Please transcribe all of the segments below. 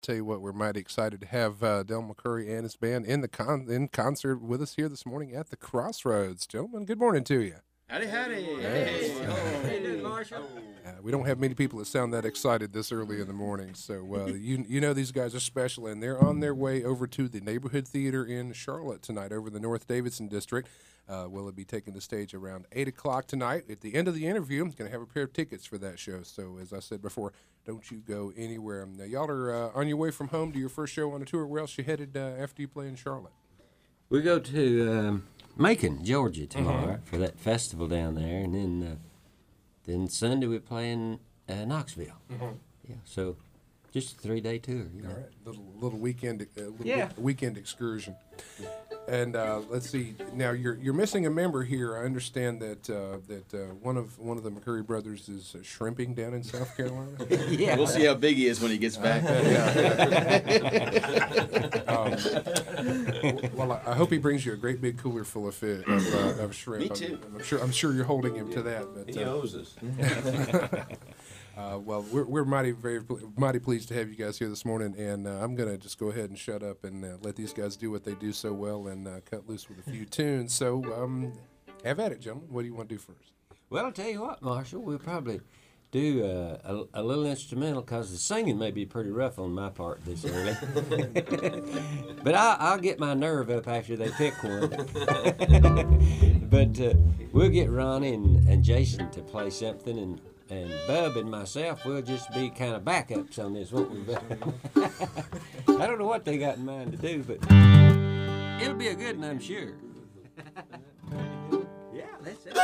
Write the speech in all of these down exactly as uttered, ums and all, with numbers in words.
Tell you what, we're mighty excited to have uh, Del McCoury and his band in the con- in concert with us here this morning at the Crossroads. Gentlemen, good morning to you. Howdy, howdy. Yes. Hey. Oh. How you doing, Marshall? Uh, we don't have many people that sound that excited this early in the morning, so uh, you you know these guys are special, and they're on their way over to the Neighborhood Theater in Charlotte tonight, over in the North Davidson district. Uh, will be taking the stage around eight o'clock tonight. At the end of the interview, I'm going to have a pair of tickets for that show. So, as I said before, don't you go anywhere. Now, y'all are uh, on your way from home to your first show on a tour. Where else you headed uh, after you play in Charlotte? We go to um, Macon, Georgia tomorrow Mm-hmm. for that festival down there, and then uh, then Sunday we play in uh, Knoxville. Mm-hmm. Yeah, so just a three-day tour. You know? All right, little little weekend, uh, little Yeah. weekend excursion. And uh, let's see. Now you're you're missing a member here. I understand that uh, that uh, one of one of the McCoury brothers is uh, shrimping down in South Carolina. Yeah. We'll see how big he is when he gets back. um, well, I, I hope he brings you a great big cooler full of fish, of, uh, of shrimp. Me too. I'm, I'm sure I'm sure you're holding him to that. But He uh, owes us. Uh, well, we're, we're mighty, very, mighty pleased to have you guys here this morning, and uh, I'm going to just go ahead and shut up and uh, let these guys do what they do so well and uh, cut loose with a few tunes. So, um, have at it, gentlemen. What do you want to do first? Well, I'll tell you what, Marshall, we'll probably do uh, a, a little instrumental because the singing may be pretty rough on my part this early. But I, I'll get my nerve up after they pick one. But uh, we'll get Ronnie and, and Jason to play something, and And Bub and myself, we'll just be kind of backups on this, won't we? I don't know what they got in mind to do, but it'll be a good one, I'm sure. Yeah, that's it.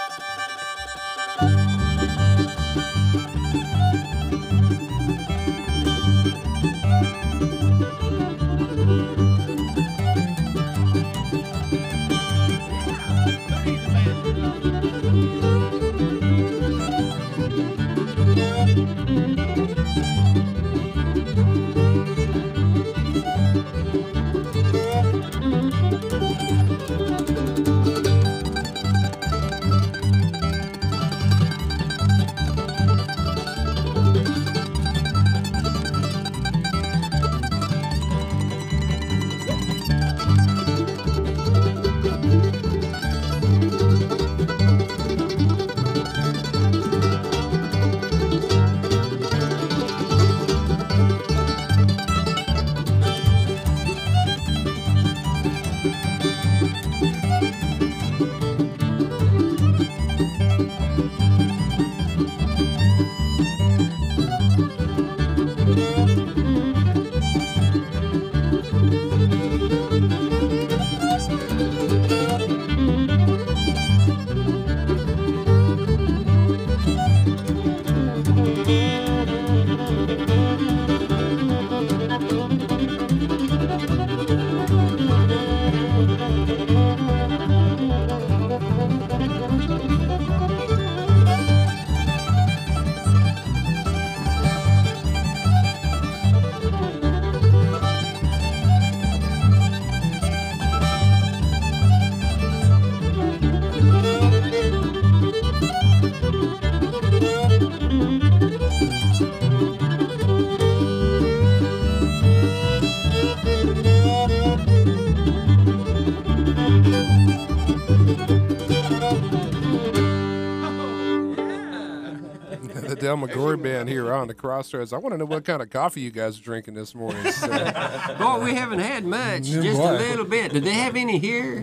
The Del McCoury band here on the Crossroads. I want to know what kind of coffee you guys are drinking this morning. So. Boy, we haven't had much, Yeah, just boy. a little bit. Do they have any here? we,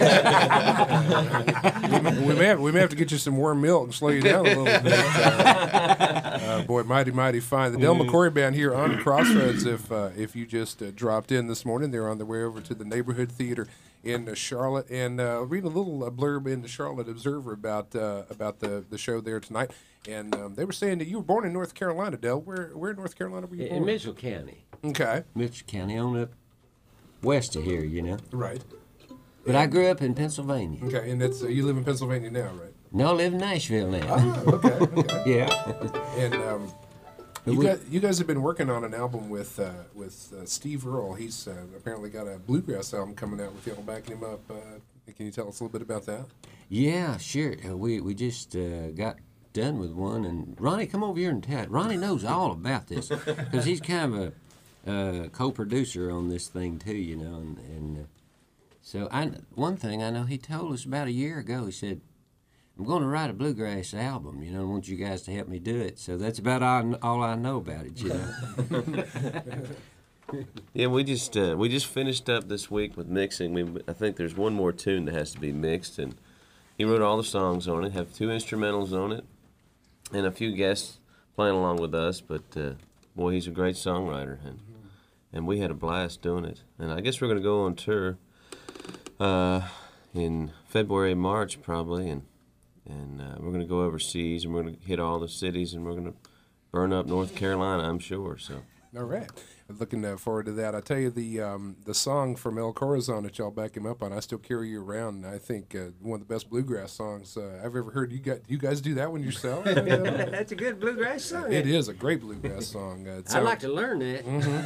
may have, we may have to get you some warm milk and slow you down a little bit. Uh, uh, boy, mighty, mighty fine. The Del McCoury band here on the Crossroads. If uh, if you just uh, dropped in this morning, they're on their way over to the Neighborhood Theater in uh, Charlotte, and uh, read a little uh, blurb in the Charlotte Observer about uh, about the, the show there tonight. And um, they were saying that you were born in North Carolina, Del. Where where in North Carolina were you born? In Mitchell County. Okay. Mitchell County, on up west of here, you know. Right. But I grew up in Pennsylvania. Okay, and that's uh, you live in Pennsylvania now, right? No, I live in Nashville now. Ah, okay, okay. Yeah. And um, you we- guys, you guys have been working on an album with uh, with uh, Steve Earle. He's uh, apparently got a bluegrass album coming out with y'all backing him up. Uh, can you tell us a little bit about that? Yeah, sure. Uh, we we just uh, got done with one, and Ronnie, come over here and tell it. Ronnie knows all about this because he's kind of a uh, co-producer on this thing too, you know, and, and uh, so I one thing I know he told us about a year ago. He said, "I'm going to write a bluegrass album, you know, I want you guys to help me do it." So that's about all, all I know about it, you know. Yeah, we just uh, we just finished up this week with mixing. We I think there's one more tune that has to be mixed, and he wrote all the songs on it. Have two instrumentals on it, and a few guests playing along with us. But uh, boy, he's a great songwriter, and and we had a blast doing it. And I guess we're gonna go on tour uh, in February, March probably, and and uh, we're gonna go overseas, and we're gonna hit all the cities, and we're gonna burn up North Carolina, I'm sure. So. All right. Looking uh, forward to that. I tell you, the um, the song from El Corazon that y'all back him up on, I Still Carry You Around, I think uh, one of the best bluegrass songs uh, I've ever heard. You got you guys do that one yourself? That's a good bluegrass song. It is a great bluegrass song. Uh, I'd like to learn that.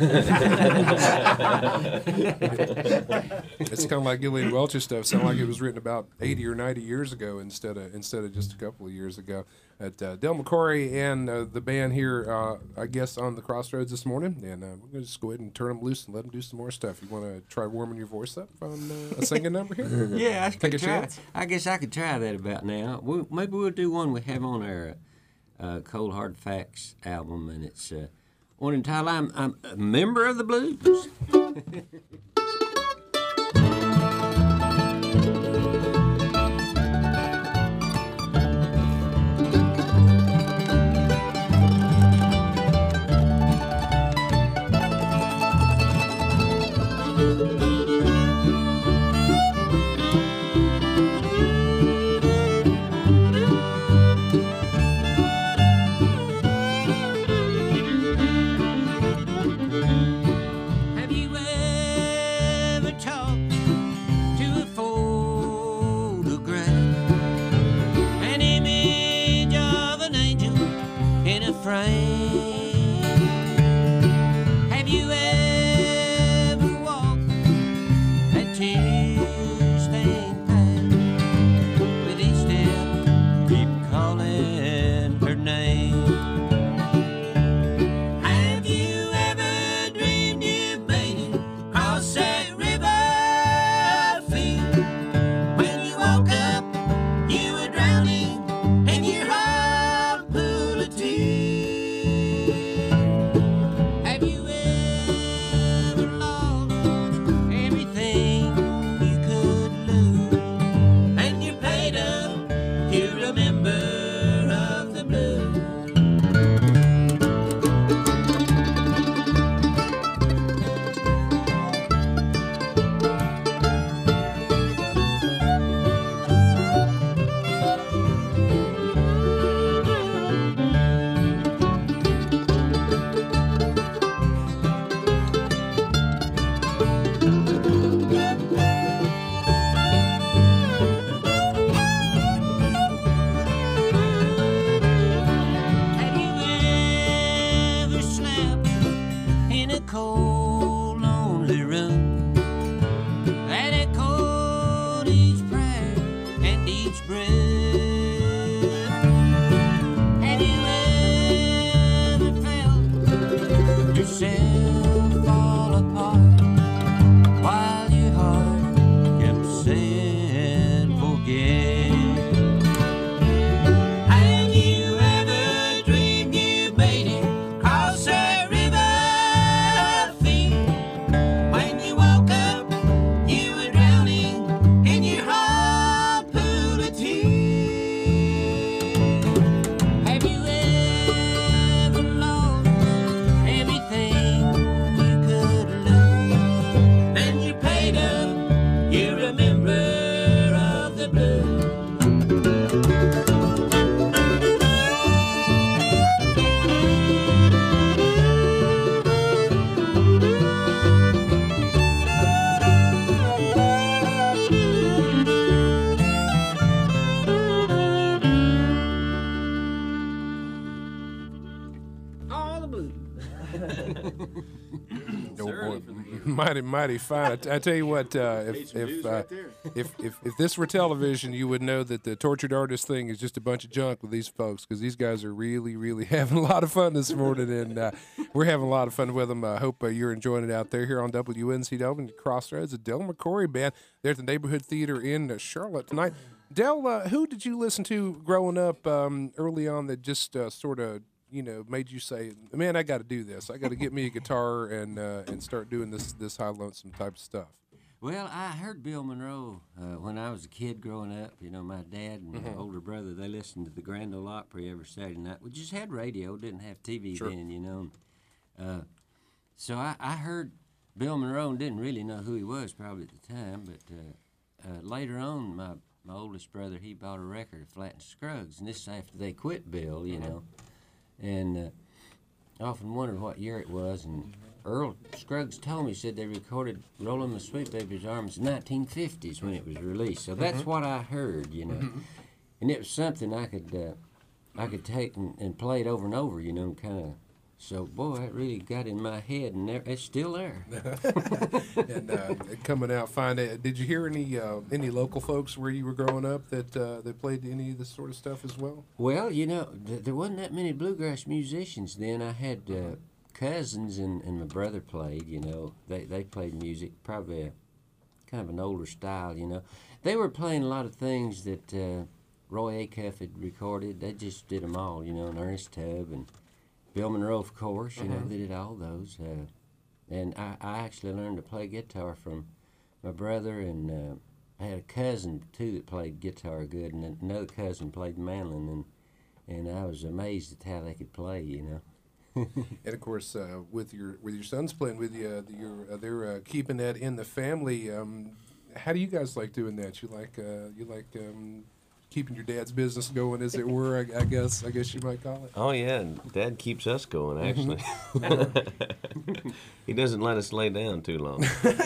Mm-hmm. It's kind of like Gillian Welch's stuff. Sound like it was written about eighty or ninety years ago instead of instead of just a couple of years ago. At uh, Del McCoury and uh, the band here, uh, I guess, on the Crossroads this morning, and uh, we're gonna just go ahead and turn them loose and let them do some more stuff. You want to try warming your voice up on uh, a singing number here? Yeah, I Take could a try. chance? I guess I could try that about now. We, maybe we'll do one we have on our uh, Cold Hard Facts album, and it's uh, one entitled I'm, I'm a Member of the Blues. Mighty, mighty fine. I, I tell you what, uh, if, Need some if news uh, right there. if, if if this were television, you would know that the Tortured Artist thing is just a bunch of junk with these folks because these guys are really, really having a lot of fun this morning, and uh, we're having a lot of fun with them. I hope uh, you're enjoying it out there here on W N C W Crossroads. The Del McCoury Band. They're at the Neighborhood Theater in uh, Charlotte tonight. Del, uh, who did you listen to growing up um, early on that just uh, sort of, you know, made you say, man, I got to do this. I got to get me a guitar and uh, and start doing this this high lonesome type of stuff. Well, I heard Bill Monroe uh, when I was a kid growing up. You know, my dad and Mm-hmm. my older brother, they listened to the Grand Ole Opry every Saturday night. We just had radio, didn't have T V Sure. then, you know. Uh, so I, I heard Bill Monroe and didn't really know who he was probably at the time. But uh, uh, later on, my, my oldest brother, he bought a record of Flat and Scruggs. And this is after they quit Bill, you know. And uh, I often wondered what year it was. And Earl Scruggs told me, he said they recorded Rollin' My Sweet Baby's Arms in the nineteen fifties when it was released. So that's what I heard, you know. And it was something I could uh, I could take and, and play it over and over, you know, and kind of. So, boy, it really got in my head, and there, it's still there. And uh, coming out, find it. Did you hear any uh, any local folks where you were growing up that uh, that played any of this sort of stuff as well? Well, you know, th- there wasn't that many bluegrass musicians then. I had uh, cousins, and, and my brother played, you know. They, they played music, probably a, kind of an older style, you know. They were playing a lot of things that uh, Roy Acuff had recorded. They just did them all, you know, and Ernest Tubb and Bill Monroe, of course, you know, they did all those. Uh, and I, I actually learned to play guitar from my brother, and uh, I had a cousin, too, that played guitar good, and another cousin played mandolin, and, and I was amazed at how they could play, you know. And of course, uh, with your with your sons playing with you, uh, you're, uh, they're uh, keeping that in the family. Um, how do you guys like doing that? You like uh, you like um, keeping your dad's business going, as it were. I, I guess I guess you might call it. Oh yeah, and Dad keeps us going. Actually, he doesn't let us lay down too long.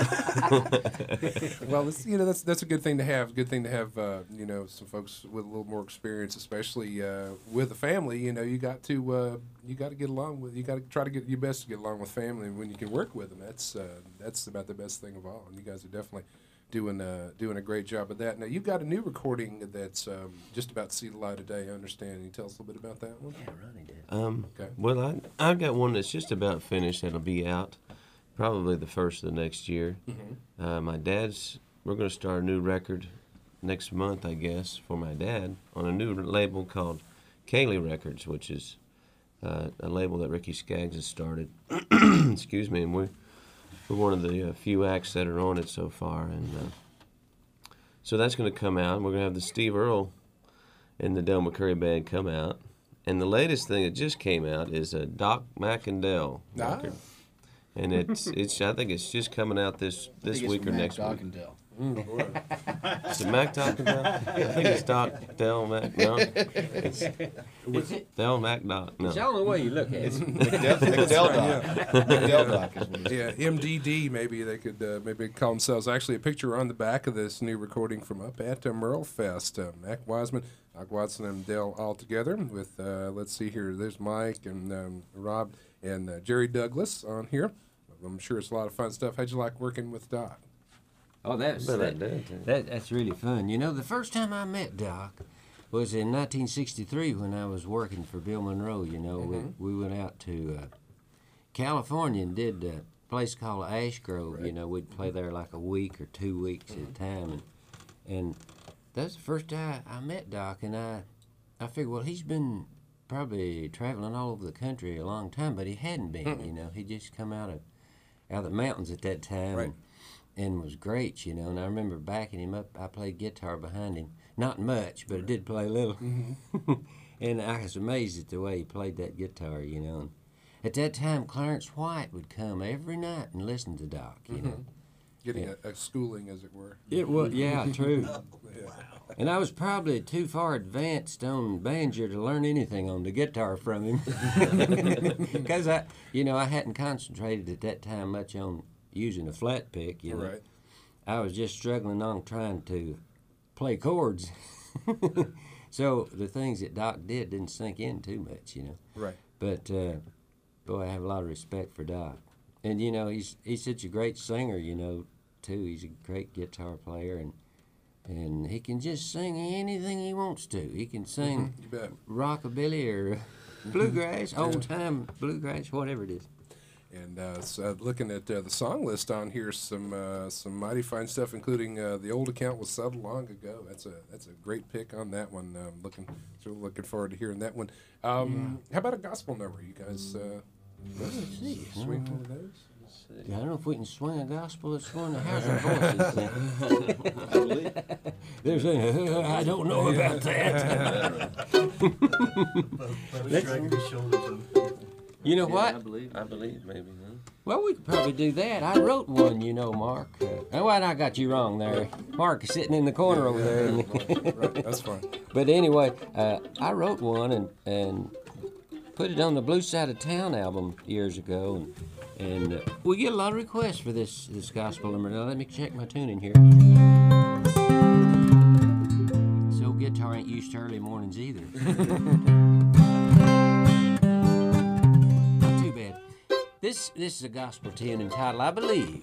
Well, it's, you know, that's that's a good thing to have. Good thing to have. Uh, you know, some folks with a little more experience, especially uh, with a family. You know, you got to uh, you got to get along with. You got to try to get your best to get along with family, and when you can work with them, that's uh, that's about the best thing of all. And you guys are definitely doing uh, doing a great job of that. Now, you've got a new recording that's um, just about to see the light of day, I understand. Can you tell us a little bit about that one? Yeah, Ronnie did. Um, Okay. Well, I I've got one that's just about finished. That'll be out probably the first of the next year. Mm-hmm. Uh, my dad's. We're going to start a new record next month, I guess, for my dad on a new label called Kaylee Records, which is uh, a label that Ricky Skaggs has started. Excuse me, and we're we're one of the uh, few acts that are on it so far, and uh, so that's going to come out. And we're going to have the Steve Earle and the Del McCoury Band come out. And the latest thing that just came out is a Doc McIndell Ah. record, and it's it's I think it's just coming out this I this think week it's or Mac next week. Dockendale. Is it Mac Doc? I think it's Doc Del Mac. No, it's Del Mac Doc. No. It's the only way you look at it. McDell, McDell Dock. McDell Dock is what it is. Yeah, M D D. Maybe they could uh, maybe call themselves. Actually, a picture on the back of this new recording from up at uh, Merle Fest. Uh, Mac Wiseman, Doc Watson, and Dell all together with. Uh, let's see here. There's Mike and um, Rob and uh, Jerry Douglas on here. I'm sure it's a lot of fun stuff. How'd you like working with Doc? Oh, that's Bet I that, did, too. that, that's really fun. You know, the first time I met Doc was in nineteen sixty-three when I was working for Bill Monroe. You know, we, we went out to uh, California and did a place called Ash Grove. You know, we'd play there like a week or two weeks at a time, and and that's the first time I met Doc. And I I figured, well, he's been probably traveling all over the country a long time, but he hadn't been. You know, he just come out of out of the mountains at that time. Right. And, and was great, you know, and I remember backing him up. I played guitar behind him. Not much, but I did play a little. And I was amazed at the way he played that guitar, you know. And at that time, Clarence White would come every night and listen to Doc, you know. Getting a, a schooling, as it were. It was, yeah, true. And I was probably too far advanced on banjo to learn anything on the guitar from him. Because, I, you know, I hadn't concentrated at that time much on using a flat pick, you know. Right. I was just struggling on trying to play chords. So the things that Doc did didn't sink in too much, you know. Right. But, uh, boy, I have a lot of respect for Doc. And, you know, he's he's such a great singer, you know, too. He's a great guitar player. And and he can just sing anything he wants to. He can sing You bet. rockabilly or bluegrass, old time bluegrass, whatever it is. And uh, so looking at uh, the song list on here, some uh, some mighty fine stuff, including uh, the old account was settled long ago. That's a that's a great pick on that one. Um, looking sort of looking forward to hearing that one. Um, how about a gospel number? You guys uh, see. swing one of those? I don't know if we can swing a gospel. Let's swing the house of voices. They're saying, I don't know about that. You know what? I believe. I believe maybe. Huh? Well, we could probably do that. I wrote one, you know, Mark. Uh, oh, well, I got you wrong there. Mark is sitting in the corner over there. Right, that's fine. But anyway, uh, I wrote one and, and put it on the Blue Side of Town album years ago. And, and uh, we get a lot of requests for this, this gospel number. Now, let me check my tuning here. This old guitar ain't used to early mornings either. Not too bad. This, this is a gospel tune entitled, I Believe.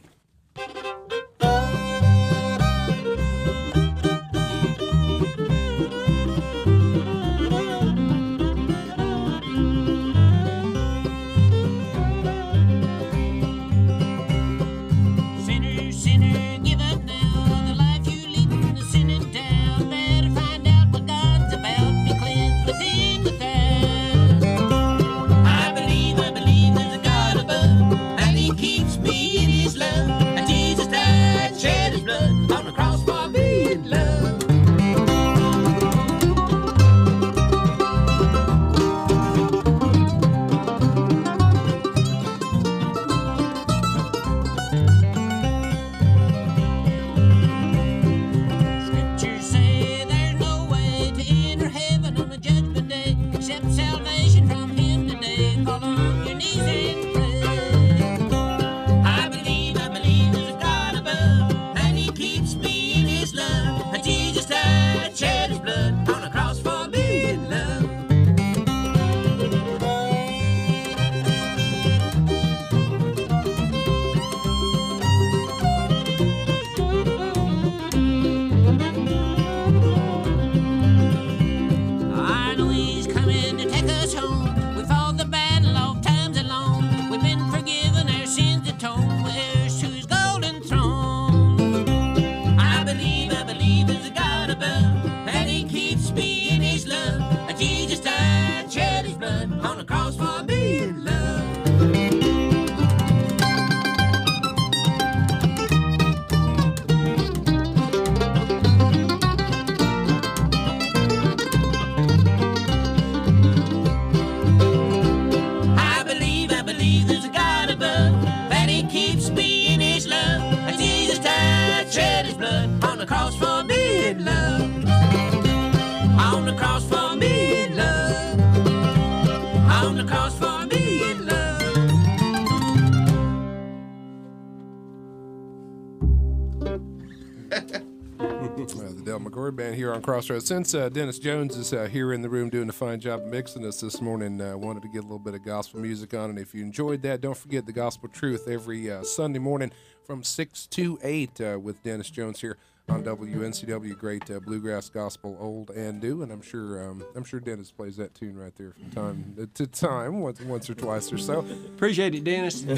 Band here on Crossroads. Since uh, Dennis Jones is uh, here in the room doing a fine job of mixing us this morning, I uh, wanted to get a little bit of gospel music on. And if you enjoyed that, don't forget the Gospel Truth every uh, Sunday morning from six to eight uh, with Dennis Jones here on W N C W. Great uh, bluegrass gospel, old and new. And I'm sure um, I'm sure Dennis plays that tune right there from time to time, once, once or twice or so. Appreciate it, Dennis. Had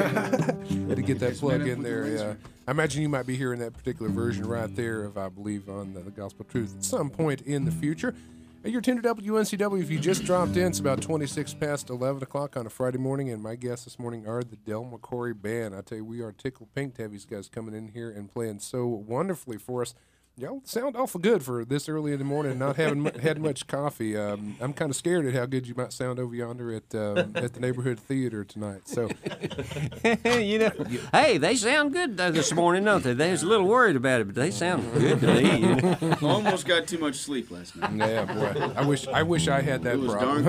to get that plug in there. Yeah. I imagine you might be hearing that particular version right there of I Believe on the, the Gospel Truth at some point in the future. You're tuned to W N C W. If you just dropped in, it's about twenty-six past eleven o'clock on a Friday morning, and my guests this morning are the Del McCoury Band. I tell you, we are tickled pink to have these guys coming in here and playing so wonderfully for us. Y'all sound awful good for this early in the morning, not having had much coffee. Um, I'm kind of scared at how good you might sound over yonder at um, at the neighborhood theater tonight. So, you know, hey, they sound good uh, this morning, don't they? They was a little worried about it, but they sound good to me. You know? Almost got too much sleep last night. Yeah, boy, I wish I wish I had that It was problem.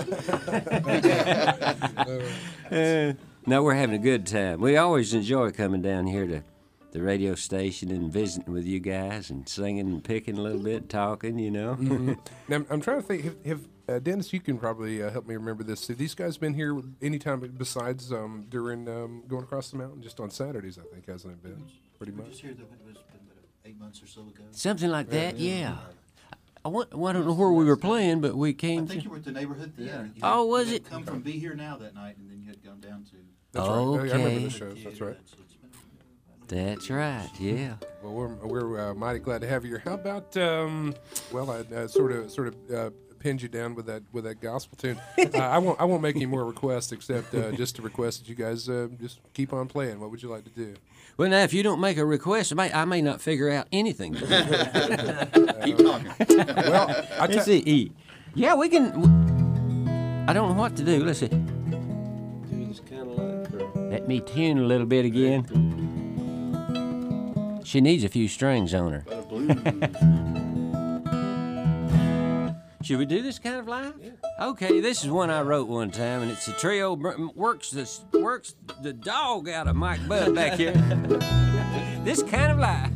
darn close. uh, no, we're having a good time. We always enjoy coming down here to the radio station and visiting with you guys and singing and picking a little bit, talking, you know. Mm-hmm. Now, I'm, I'm trying to think. Have, have uh, Dennis, you can probably uh, help me remember this. Have these guys been here any time besides um, during um, going across the mountain? Just on Saturdays, I think, hasn't it been? Pretty much. Just here the, it was eight months or so ago. Something like that, yeah. I, want, well, I don't know where we were playing, but we I came think to. you were at the neighborhood theater. You Oh, had- was you had it? Come from Be Here Now that night, and then you had gone down to. That's right. Oh, yeah, I remember Okay. the shows. That's right. So it's been- That's right, yeah. Well, we're, we're uh, mighty glad to have you here. How about, um, well, I uh, sort of sort of uh, pinned you down with that with that gospel tune. Uh, I won't I won't make any more requests except uh, just to request that you guys uh, just keep on playing. What would you like to do? Well, now, if you don't make a request, I may, I may not figure out anything. Keep talking. Well, I Let's ta- see. E. Yeah, we can. I don't know what to do. Let's see. Do this kind of like her. Let me tune a little bit again. She needs a few strings on her. But a blues. Should we do this kind of live? Yeah. Okay, this is one I wrote one time, and it's a trio br- works the works the dog out of Mike Budd back here. This kind of live.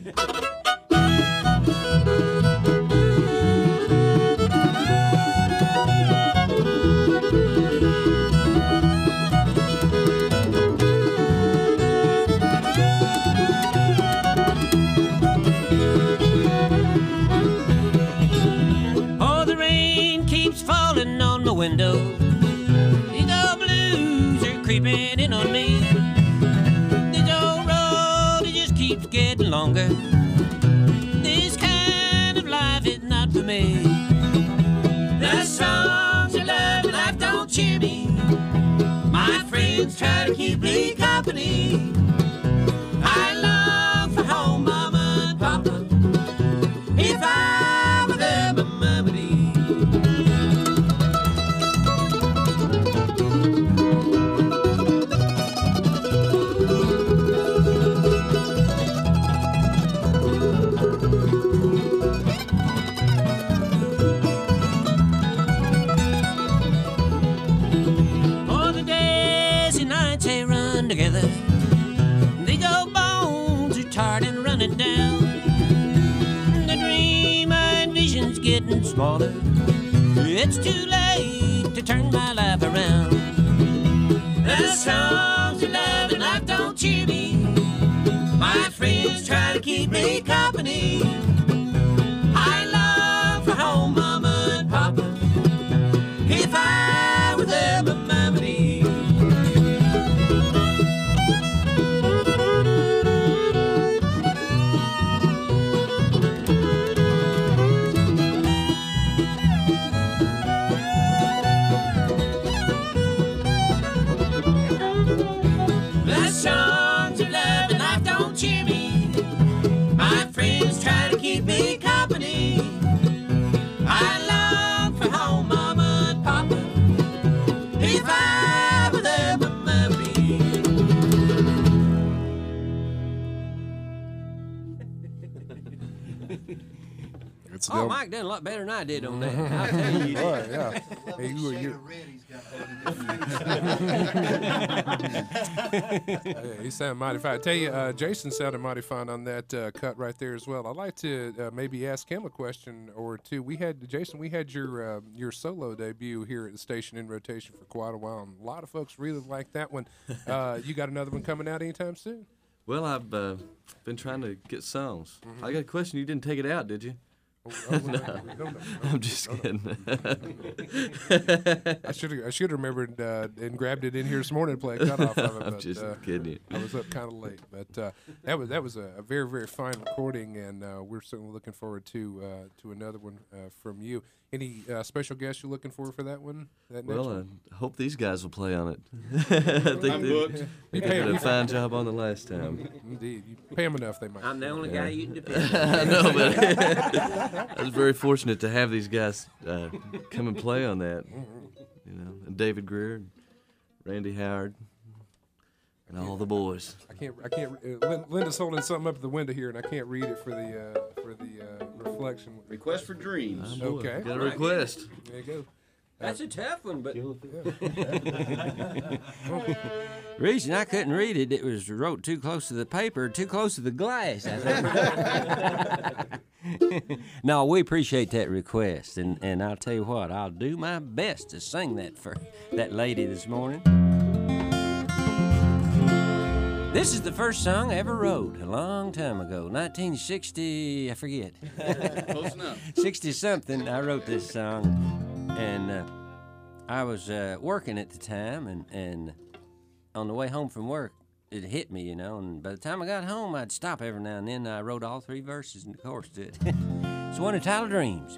Oh, the rain keeps falling on my window. These old blues are creeping in on me. This old road, it just keeps getting longer. This kind of life is not for me. The songs of love and life don't cheer me. My friends try to keep me company. I long for home, mama and papa. If I were there, my mammy. Oh, the days and nights they run together. These old bones are tired and running down. The dream I envision's getting smaller. It's too late to turn my life around. The songs of love and life don't cheer me. My friends try to keep me company. I long for home, mama and papa. If I were there, my mammy. The songs of love and life don't cheer me. My friends try to keep me company. I long for home, mama and papa. If I were there, my mammy. it's Oh, Del- Mike done a lot better than I did on that. I'll tell you. Right, yeah. Lovely Hey, you, shade you, of red he's got over yeah, he sounded mighty fine. I tell you, uh, Jason sounded mighty fine on that uh, cut right there as well. I'd like to uh, maybe ask him a question or two. We had Jason, we had your uh, your solo debut here at the station in rotation for quite a while, and a lot of folks really like that one. Uh, you got another one coming out anytime soon? Well, I've uh, been trying to get songs. I got a question. You didn't take it out, did you? Oh, oh, no, no, no, no. I'm just kidding. I should have I should have remembered uh, and grabbed it in here this morning to play a cut off of it. I'm but, just uh, kidding you. I was up kind of late, but uh, that was that was a, a very very fine recording, and uh, we're certainly looking forward to uh, to another one uh, from you. Any uh, special guests you're looking for for that one? That next Well, one? I hope these guys will play on it. I think I'm they, booked. they did a fine job on the last time. Indeed, you pay them enough, they might. I'm the only guy you can depend on. I know, but I was very fortunate to have these guys uh, come and play on that. You know, and David Greer, and Randy Howard, and all the boys. I can't. I can't. Uh, Lin- Linda's holding something up at the window here, and I can't read it for the uh, for the uh, reflection. Request for dreams. Oh, boy, Okay. Got a request. There you go. That's a tough one, but reason I couldn't read it, it was wrote too close to the paper, too close to the glass. I think. No, we appreciate that request, and, and I'll tell you what, I'll do my best to sing that for that lady this morning. This is the first song I ever wrote a long time ago, nineteen sixty, I forget. Close enough. sixty-something, I wrote this song, and uh, I was uh, working at the time, and, and on the way home from work, it hit me, you know, and by the time I got home, I'd stop every now and then. I wrote all three verses and the chorus to it. It's one entitled Dreams.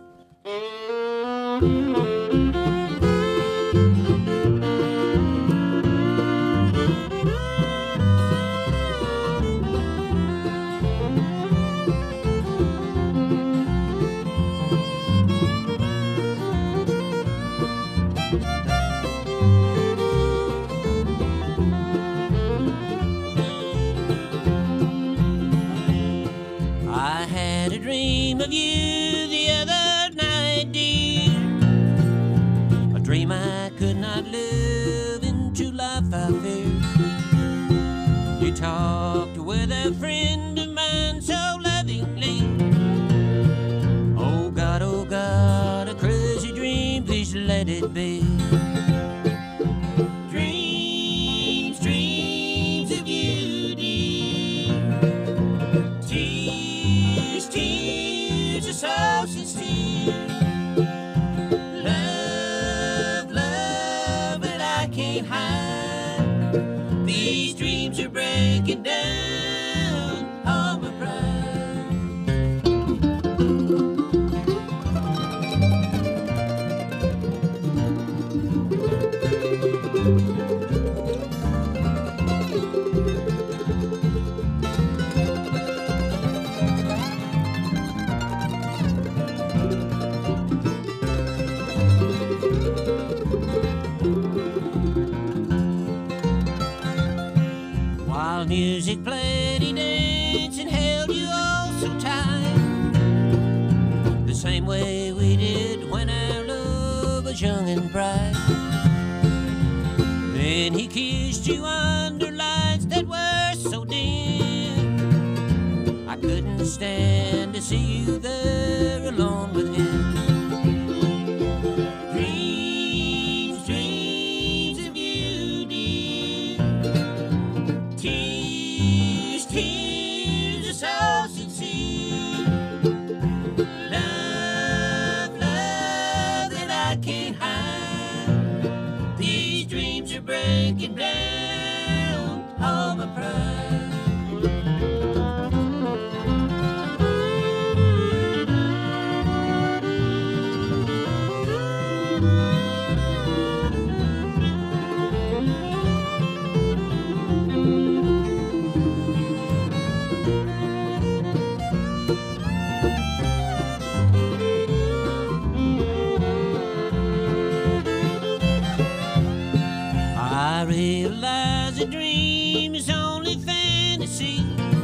I had a dream of you the other night, dear. A dream I could not live into life, I fear. You talked with a friend of mine so lovingly. Oh God, oh God, a crazy dream, please let it be. Dreams, dreams of you, dear. Tears, tears are so sincere. Love, love that I can't hide. These dreams are breaking down all my pride. While music played, he danced and held you all so tight. The same way we did when our love was young and bright. Then he kissed you under lights that were so dim. I couldn't stand to see you there alone with him. Dreams, dreams of you, dear. Tears, tears are so sincere. Love, love that I can't hide. These dreams are breaking down all my pride. I realize a dream is only fantasy.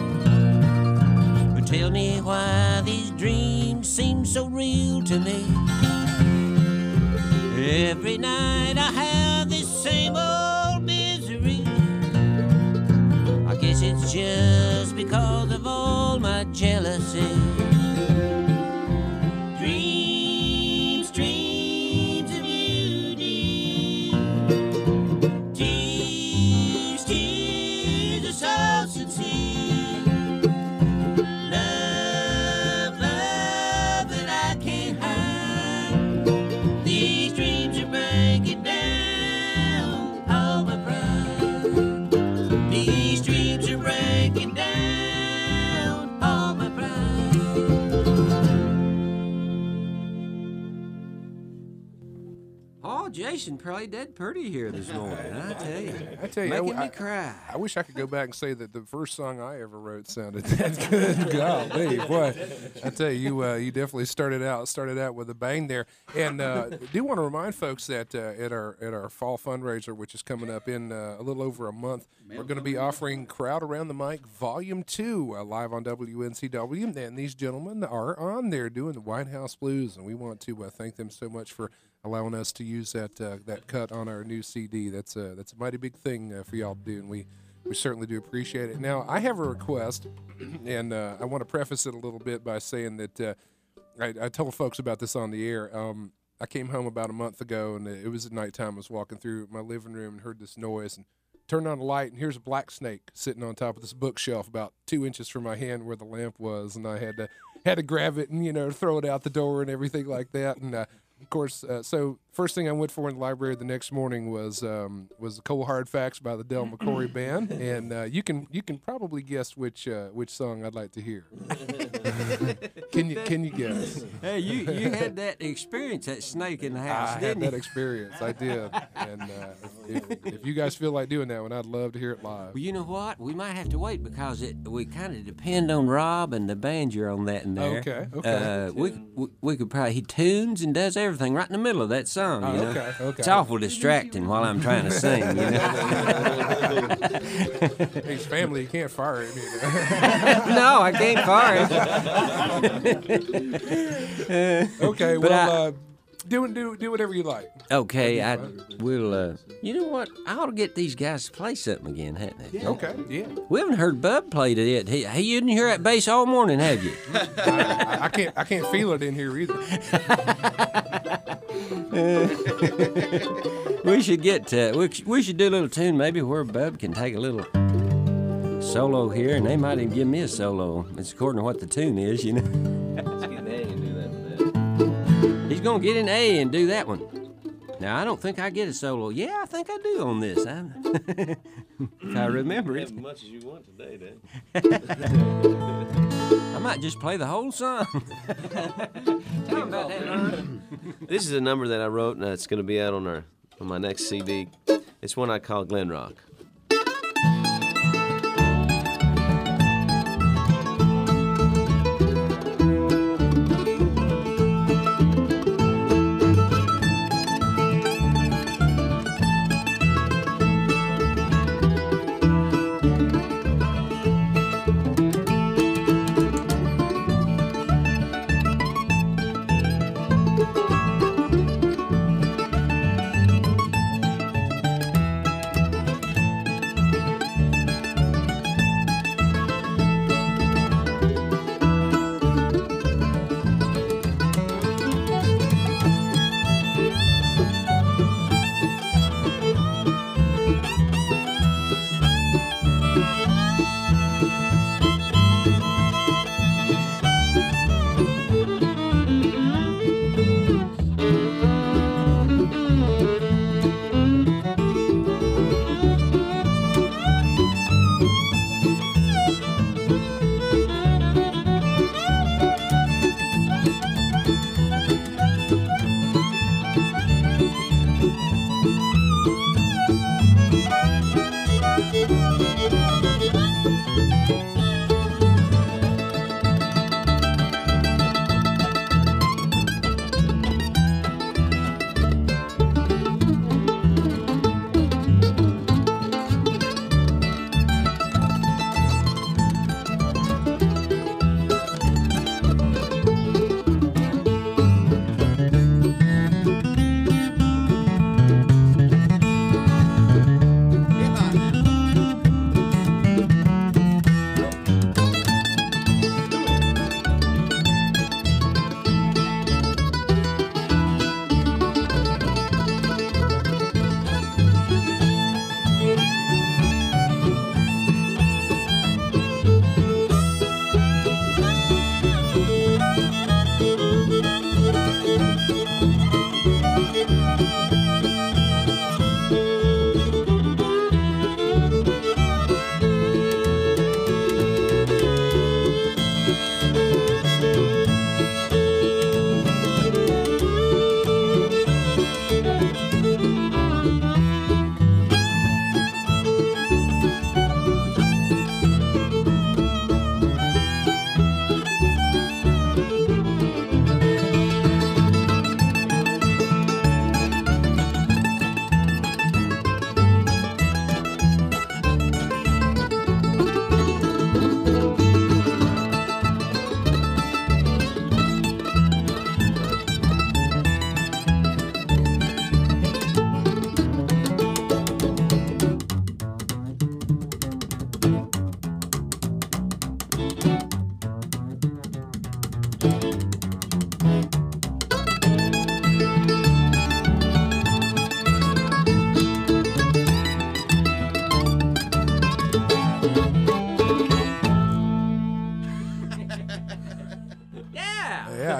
But tell me why these dreams seem so real to me. Every night I have this same old misery. I guess it's just because of all my jealousy. Dreams, dreams of you, dear. Tears, tears are so sincere. Love, love that I can't hide. These dreams are breaking down all my pride. These dreams are breaking down all my pride. Oh, Jason played that pretty here this morning, I tell you. I tell you, I, Making I- me cry. I wish I could go back and say that the first song I ever wrote sounded that good. Golly, boy! I tell you, you, uh, you definitely started out started out with a bang there. And uh, do want to remind folks that uh, at our at our fall fundraiser, which is coming up in uh, a little over a month, we're going to be offering Crowd Around the Mic Volume Two uh, live on W N C W. And these gentlemen are on there doing the White House Blues, and we want to uh, thank them so much for allowing us to use that uh, that cut on our new C D. That's a that's a mighty big thing uh, for y'all to do, and we we certainly do appreciate it. Now, I have a request, and uh, I want to preface it a little bit by saying that uh, I, I told folks about this on the air. Um, I came home about a month ago, and it was at nighttime. I was walking through my living room and heard this noise, and turned on a light, and here's a black snake sitting on top of this bookshelf about two inches from my hand where the lamp was, and I had to had to grab it and, you know, throw it out the door and everything like that. And uh, of course, uh, so first thing I went for in the library the next morning was um, was the Cold Hard Facts by the Del McCoury Band, and uh, you can you can probably guess which uh, which song I'd like to hear. Can you can you guess? Hey, you, you had that experience, that snake in the house, I had didn't that you? experience. I did, and uh, if, if, if you guys feel like doing that one, I'd love to hear it live. Well, you know what? We might have to wait because it we kind of depend on Rob and the banjo on that in there. Okay, okay. Uh, we, we we could probably he tunes and does everything right in the middle of that song. You Oh, know? okay, okay. It's awful distracting while I'm trying to sing. You know? His family, you can't fire him. You know? No, I can't fire him. Okay, But well, I- uh, do do do whatever you like. Okay, I will. Uh, you know what? I ought to get these guys to play something again, hadn't I? Okay, yeah. We haven't heard Bub play it yet. He, he you didn't hear that bass all morning, have you? I, I can't I can't feel it in here either. We should get. Uh, we, we should do a little tune maybe where Bub can take a little solo here, and they might even give me a solo. It's according to what the tune is, you know. Let's get an A and do that with that. He's gonna get an A and do that one. Now I don't think I get a solo. Yeah, I think I do on this. I'm if I remember Have it, as much as you want today, Dan. I might just play the whole song. Tell me about that, Ron. This is a number that I wrote, and it's going to be out on our on my next C D. It's one I call Glen Rock.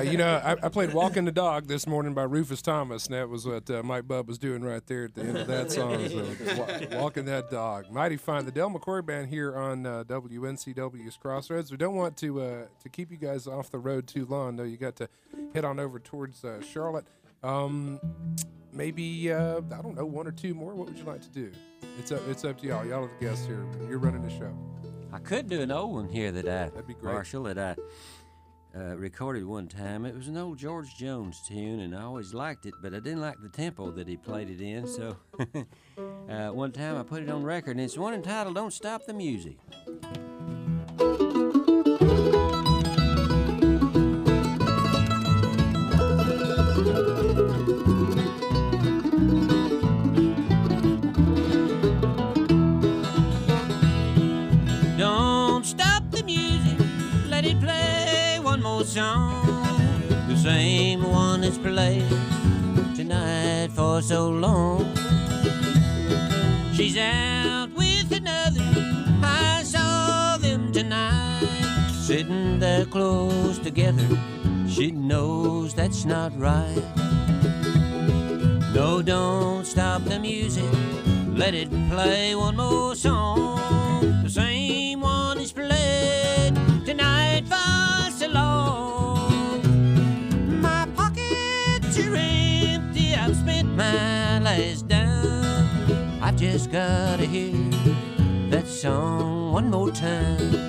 Uh, you know, I, I played "Walking the Dog" this morning by Rufus Thomas, and that was what uh, Mike Bubb was doing right there at the end of that song. So, wa- walking that dog, mighty fine. The Del McCoy Band here on uh, W N C W's Crossroads. We don't want to uh, to keep you guys off the road too long, though. You got to head on over towards uh, Charlotte. Um, maybe uh, I don't know, one or two more. What would you like to do? It's up, it's up to y'all. Y'all are the guests here. You're running the show. I could do an old one here that I, That'd be great. Marshall, that I uh, recorded one time. It was an old George Jones tune, and I always liked it, but I didn't like the tempo that he played it in. So uh, one time I put it on record, and it's one entitled "Don't Stop the Music." Don't stop the music, let it play one more song, the same one that's played tonight for so long. She's out with another, I saw them tonight, sitting there close together. She knows that's not right. No, don't stop the music, let it play one more song, the same one is played tonight for so long. My pockets are empty, I've spent my last dime. I've just gotta hear that song one more time.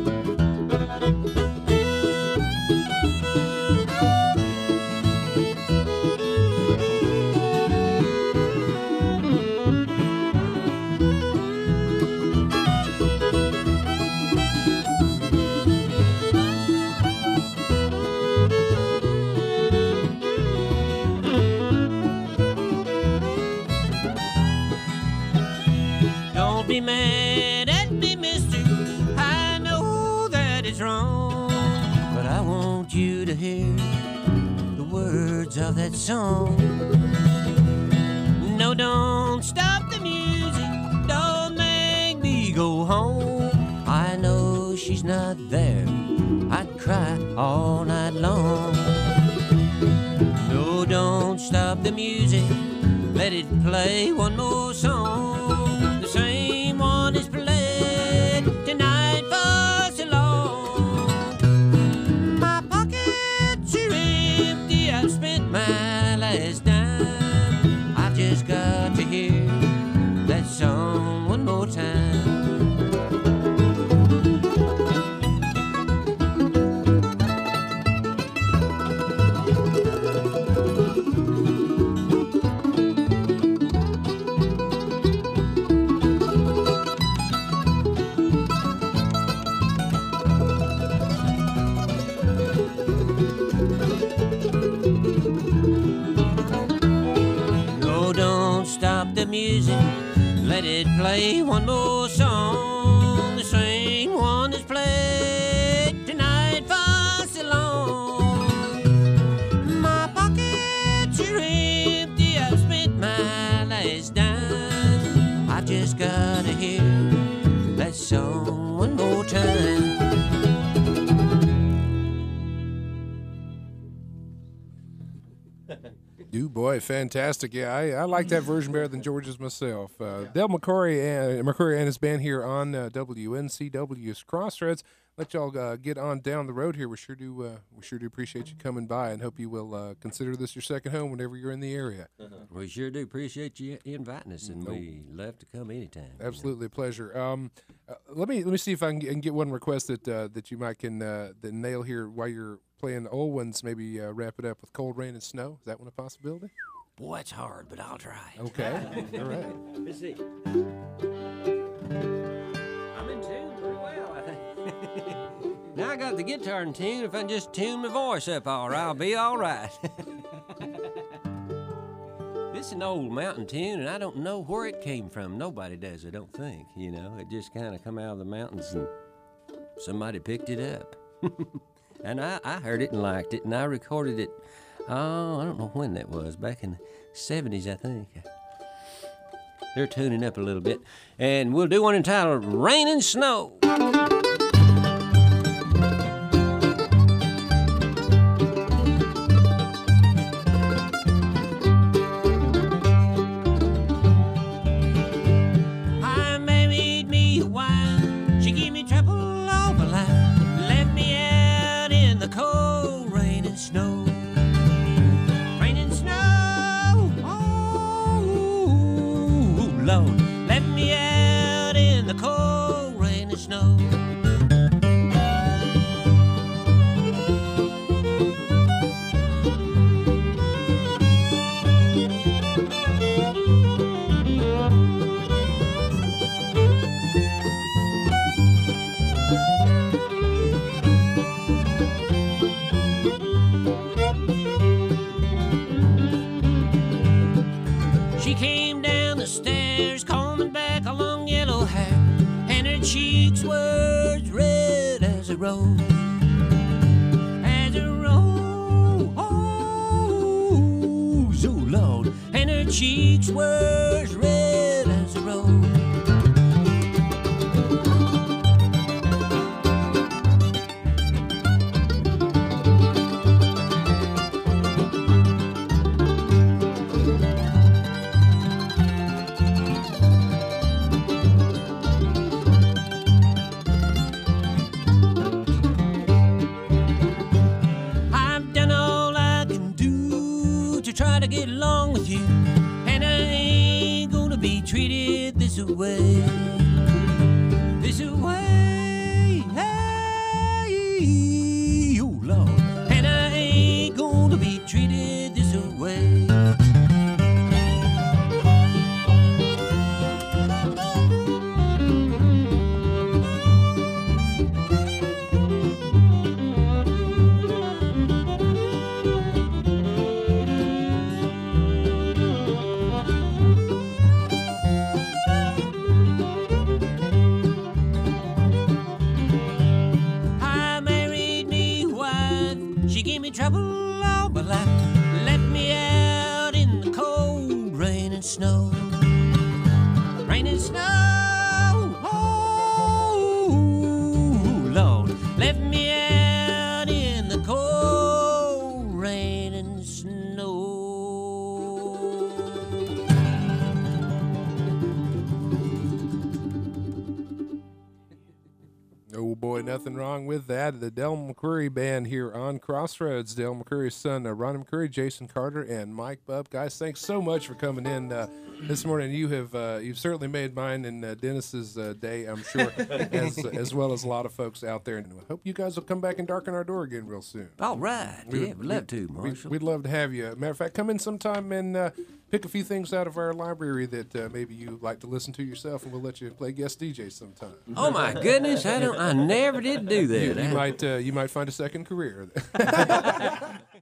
Don't be mad at me, mister, I know that it's wrong, but I want you to hear the words of that song. No, don't stop the music, don't make me go home. I know she's not there, I'd cry all night long. No, don't stop the music, let it play one more song, the same one is played tonight for so long. My pockets are empty, I've spent my last dime. I've just got to hear that song one more time. No, don't stop the music, let it play one more song, the same one that's played tonight for so long. My pockets are empty, I've spent my last dime. I just gotta hear that song one more time. You boy, fantastic! Yeah, I, I like that version better than George's myself. Uh, Del McCoy and McCoy and his band here on uh, W N C W's Crossroads. Let y'all uh, get on down the road here. We sure do. Uh, we sure do appreciate you coming by, and hope you will uh, consider this your second home whenever you're in the area. We sure do appreciate you inviting us, and we love to come anytime. you know. Absolutely a pleasure. Um, uh, let me let me see if I can, can get one request that uh, that you might can uh, that nail here while you're playing the old ones. Maybe uh, wrap it up with "Cold Rain and Snow." Is that one a possibility? Boy, it's hard, but I'll try. Okay. All right. Let's see. I'm in tune pretty well, I think. Now I got the guitar in tune. If I can just tune my voice up all right, I'll be all right. This is an old mountain tune, and I don't know where it came from. Nobody does, I don't think. You know, it just kind of come out of the mountains, and somebody picked it up. And I, I heard it and liked it, and I recorded it. Oh, I don't know when that was. Back in the seventies, I think. They're tuning up a little bit. And we'll do one entitled Rain and Snow. snow. She came down the stairs, combing back her long yellow hair, and her cheeks were as red as a rose, as a rose, oh Lord, and her cheeks were as red as a rose. I've done all I can do to try to get along with you, and I ain't gonna be treated this way, this way, hey, oh Lord, and I ain't gonna be treated this way. I married me wife, she gave me trouble all my life, left me out in the cold rain and snow, rain and snow, oh Lord, left me out in the cold rain and snow. Oh boy, nothing wrong with that. The Del McCoury Band here on Crossroads. Del McCoury's son, uh, Ronnie McCoury, Jason Carter, and Mike Bubb. Guys, thanks so much for coming in uh, this morning. You have uh, you've certainly made mine and uh, Dennis's uh, day, I'm sure, as as well as a lot of folks out there. And I hope you guys will come back and darken our door again real soon. All right. We Yeah, would- we'd love we- to, we- Marshall. We'd love to have you. Matter of fact, come in sometime and uh, pick a few things out of our library that uh, maybe you like to listen to yourself, and we'll let you play guest D J sometime. Oh my goodness, I don't I never did do that. You, you I- might uh, you might find a second career.